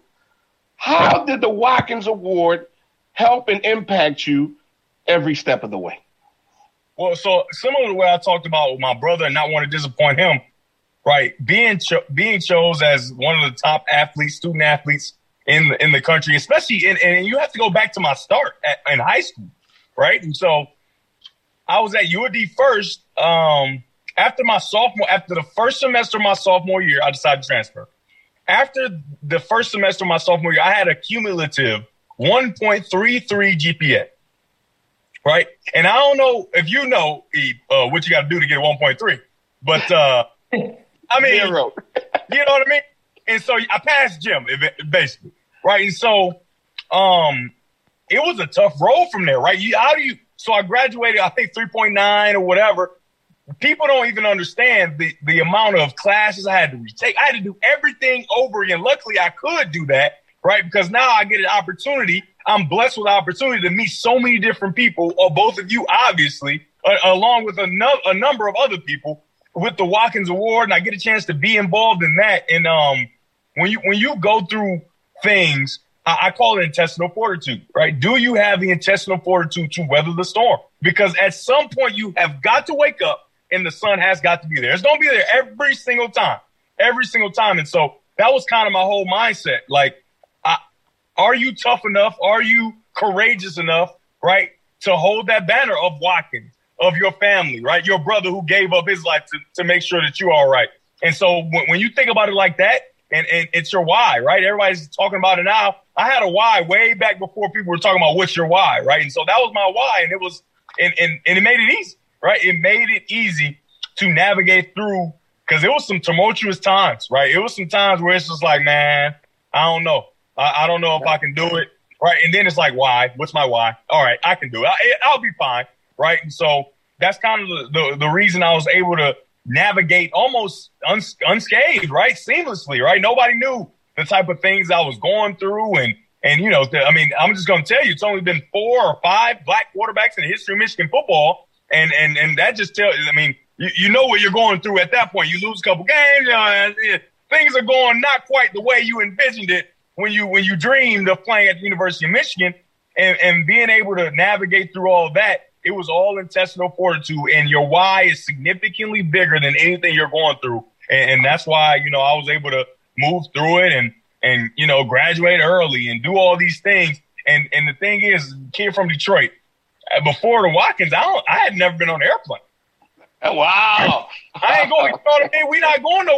S2: How did the Watkins Award help and impact you every step of the way?
S5: Well, so similar to what I talked about with my brother and not want to disappoint him, right? Being cho- being chosen as one of the top athletes, student athletes in the, in the country, especially in, and you have to go back to my start at, in high school, right? And so I was at U of D first. Um, after my sophomore, after the first semester of my sophomore year, I decided to transfer. After the first semester of my sophomore year, I had a cumulative one point three three G P A, right? And I don't know if you know, Eve, uh, what you got to do to get a one point three, but uh, I mean, Zero. You know what I mean? And so I passed gym, basically, right? And so um, it was a tough road from there, right? You, how do you? So I graduated, I think three point nine or whatever. People don't even understand the, the amount of classes I had to retake. I had to do everything over again. Luckily, I could do that, right? Because now I get an opportunity. I'm blessed with the opportunity to meet so many different people, or both of you, obviously, uh, along with a, no, a number of other people with the Watkins Award. And I get a chance to be involved in that. And um, when you when you go through things, I, I call it intestinal fortitude, right? Do you have the intestinal fortitude to weather the storm? Because at some point, you have got to wake up. And the sun has got to be there. It's going to be there every single time, every single time. And so that was kind of my whole mindset. Like, I, are you tough enough? Are you courageous enough, right, to hold that banner of Watkins, of your family, right? Your brother who gave up his life to, to make sure that you're all right. And so when, when you think about it like that, and, and it's your why, right? Everybody's talking about it now. I had a why way back before people were talking about what's your why, right? And so that was my why. And it was, and, and, and it made it easy. Right. It made it easy to navigate through because it was some tumultuous times. Right. It was some times where it's just like, man, I don't know. I, I don't know if I can do it. Right. And then it's like, why? What's my why? All right. I can do it. I, I'll be fine. Right. And so that's kind of the, the, the reason I was able to navigate almost uns, unscathed. Right. Seamlessly. Right. Nobody knew the type of things I was going through. And, and, you know, I mean, I'm just going to tell you, it's only been four or five black quarterbacks in the history of Michigan football. And, and, and that just tells, I mean, you, you know what you're going through at that point. You lose a couple games, you know, things are going not quite the way you envisioned it when you, when you dreamed of playing at the University of Michigan and, and being able to navigate through all of that. It was all intestinal fortitude, and your why is significantly bigger than anything you're going through. And, and that's why, you know, I was able to move through it and, and, you know, graduate early and do all these things. And, and the thing is, kid from Detroit, before the Watkins, I don't, I had never been on an airplane.
S2: Wow.
S5: I ain't going, you know what I mean? We're not going nowhere.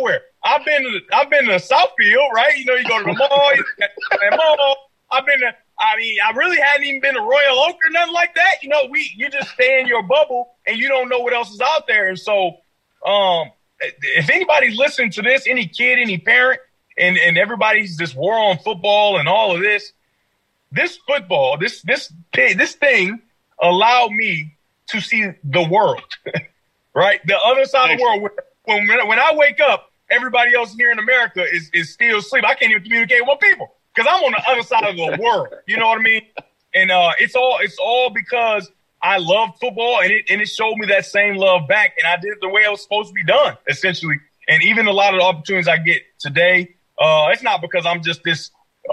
S5: I've been to the, I've been to Southfield, right? You know, you go to the mall, you get the mall. I've been to, I mean, I really hadn't even been to Royal Oak or nothing like that. You know, we you just stay in your bubble and you don't know what else is out there. And so, um, if anybody's listening to this, any kid, any parent, and, and everybody's this war on football and all of this, this football, this this this thing allowed me to see the world, right? The other side of the world. When when I wake up, everybody else here in America is, is still asleep. I can't even communicate with people because I'm on the other side of the world. You know what I mean? And uh, it's all it's all because I love football, and it and it showed me that same love back, and I did it the way it was supposed to be done, essentially. And even a lot of the opportunities I get today, uh, it's not because I'm just this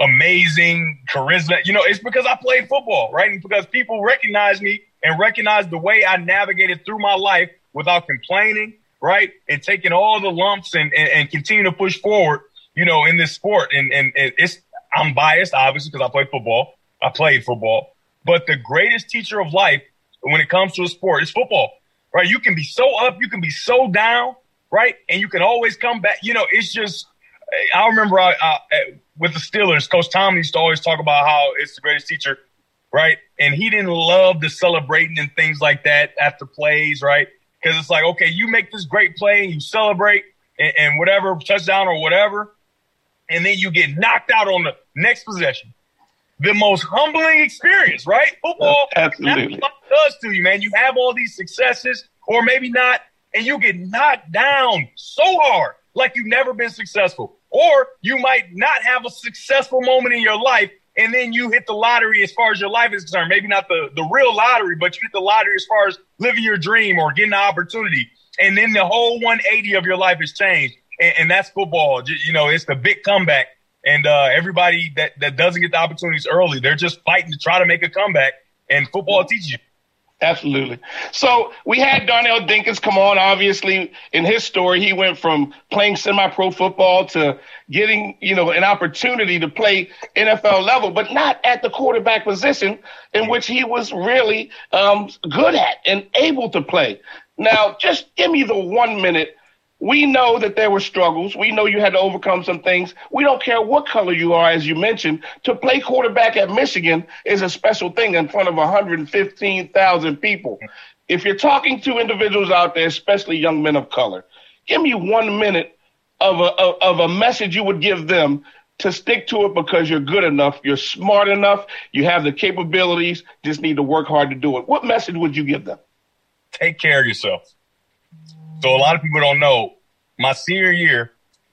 S5: amazing charisma. You know, it's because I played football, right? And because people recognize me and recognize the way I navigated through my life without complaining, right? And taking all the lumps and, and, and continue to push forward, you know, in this sport. And, and, and it's, I'm biased, obviously, because I played football. I played football. But the greatest teacher of life when it comes to a sport is football, right? You can be so up, you can be so down, right? And you can always come back. You know, it's just, I remember I, I, with the Steelers, Coach Tom used to always talk about how it's the greatest teacher, right? And he didn't love the celebrating and things like that after plays, right? Because it's like, okay, you make this great play and you celebrate and, and whatever, touchdown or whatever, and then you get knocked out on the next possession. The most humbling experience, right? Football,
S2: absolutely,
S5: that's what it does to you, man. You have all these successes, or maybe not, and you get knocked down so hard, like you've never been successful. Or you might not have a successful moment in your life, and then you hit the lottery as far as your life is concerned. Maybe not the, the real lottery, but you hit the lottery as far as living your dream or getting the opportunity. And then the whole one eighty of your life has changed. And, and that's football. You know, it's the big comeback. And uh, everybody that, that doesn't get the opportunities early, they're just fighting to try to make a comeback. And football teaches you.
S2: Absolutely. So we had Darnell Dinkins come on. Obviously, in his story, he went from playing semi-pro football to getting, you know, an opportunity to play N F L level, but not at the quarterback position in which he was really um, good at and able to play. Now, just give me the one minute. We know that there were struggles. We know you had to overcome some things. We don't care what color you are, as you mentioned. To play quarterback at Michigan is a special thing in front of one hundred fifteen thousand people. If you're talking to individuals out there, especially young men of color, give me one minute of a, of a message you would give them to stick to it because you're good enough, you're smart enough, you have the capabilities, just need to work hard to do it. What message would you give them?
S5: Take care of yourself. So a lot of people don't know, my senior year,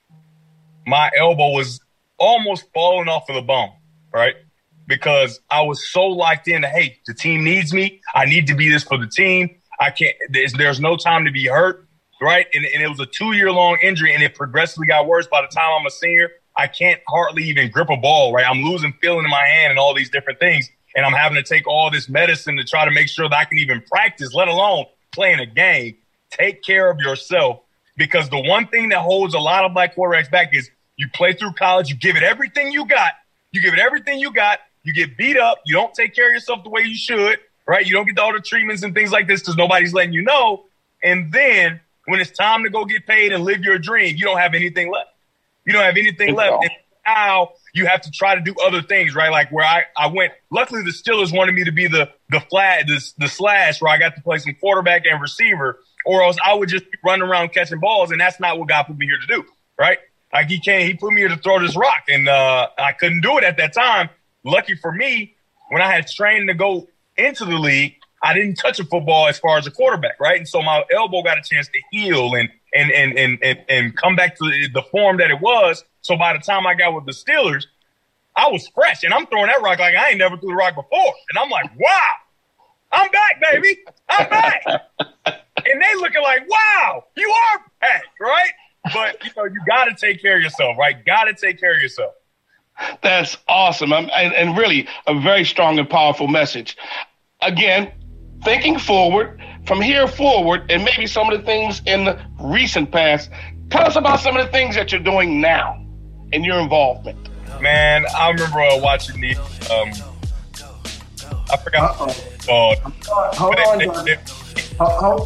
S5: my elbow was almost falling off of the bone, right? Because I was so locked in to, hey, the team needs me. I need to be this for the team. I can't, there's, there's no time to be hurt, right? And, and it was a two-year-long injury, and it progressively got worse by the time I'm a senior. I can't hardly even grip a ball, right? I'm losing feeling in my hand and all these different things, and I'm having to take all this medicine to try to make sure that I can even practice, let alone playing a game. Take care of yourself, because the one thing that holds a lot of black quarterbacks back is you play through college, you give it everything you got, you give it everything you got, you get beat up, you don't take care of yourself the way you should, right? You don't get all the treatments and things like this because nobody's letting you know. And then when it's time to go get paid and live your dream, you don't have anything left. You don't have anything left. And now you have to try to do other things, right? Like where I, I went, luckily the Steelers wanted me to be the, the flat, the, the slash where I got to play some quarterback and receiver. Or else I would just be running around catching balls, and that's not what God put me here to do, right? Like he can't, he put me here to throw this rock, and uh, I couldn't do it at that time. Lucky for me, when I had trained to go into the league, I didn't touch a football as far as a quarterback, right? And so my elbow got a chance to heal and and and and and, and come back to the, the form that it was. So by the time I got with the Steelers, I was fresh, and I'm throwing that rock like I ain't never threw the rock before, and I'm like, wow, I'm back, baby, I'm back. And they looking like, wow, you are back, right? But, you know, you got to take care of yourself, right? Got to take care of yourself.
S2: That's awesome. I'm, and, and really a very strong and powerful message. Again, thinking forward, from here forward, and maybe some of the things in the recent past, tell us about some of the things that you're doing now in your involvement.
S5: Man, I remember uh, watching the, um, I forgot.
S1: Uh-oh. Uh, hold on, John. Hold, hold.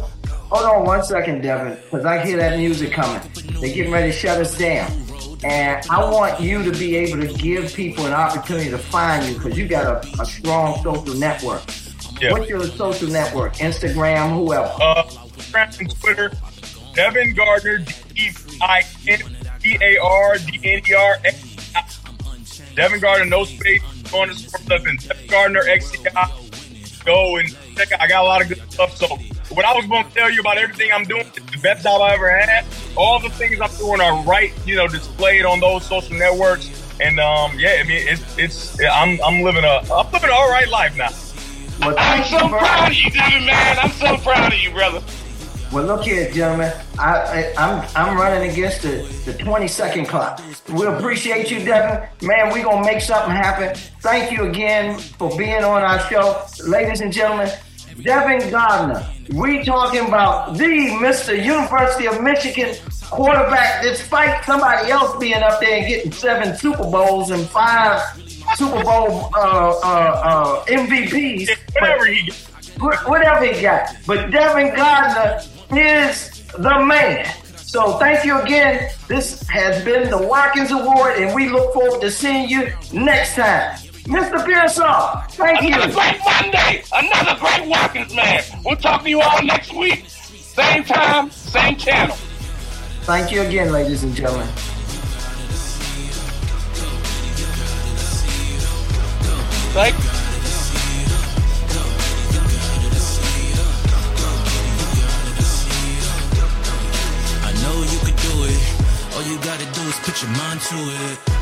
S1: hold on one second, Devin, because I hear that music coming. They're getting ready to shut us down. And I want you to be able to give people an opportunity to find you because you got a, a strong social network. Yeah. What's your social network? Instagram, whoever?
S5: Uh, Instagram and Twitter. Devin Gardner, D I N D A R D N E R. Devin Gardner, no space, on the nothing. Devin Gardner, X C I. Go and check out. I got a lot of good stuff. So what I was going to tell you about everything I'm doing, it's the best job I ever had. All the things I'm doing are right, you know, displayed on those social networks. And um, yeah, I mean, it's it's. I'm I'm living a I'm living an all right life now.
S2: Well, I'm so you, proud of you, Devin, man. I'm so proud of you, brother.
S1: Well, look here, gentlemen. I, I, I'm I'm running against the, the twenty second clock. We appreciate you, Devin. Man, we're going to make something happen. Thank you again for being on our show. Ladies and gentlemen, Devin Gardner. We talking about the Mister University of Michigan quarterback, despite somebody else being up there and getting seven Super Bowls and five Super Bowl uh, uh, uh, M V Ps.
S5: Whatever he
S1: got. Whatever he got. But Devin Gardner is the man. So thank you again. This has been the Watkins Award, and we look forward to seeing you next time. Mister Pearsall, thank you.
S2: Another great Monday. Another great Watkins, man. We'll talk to you all next week. Same time, same channel.
S1: Thank you again, ladies and gentlemen.
S2: Thank you.
S3: I know you could do it. All you gotta do is put your mind to it.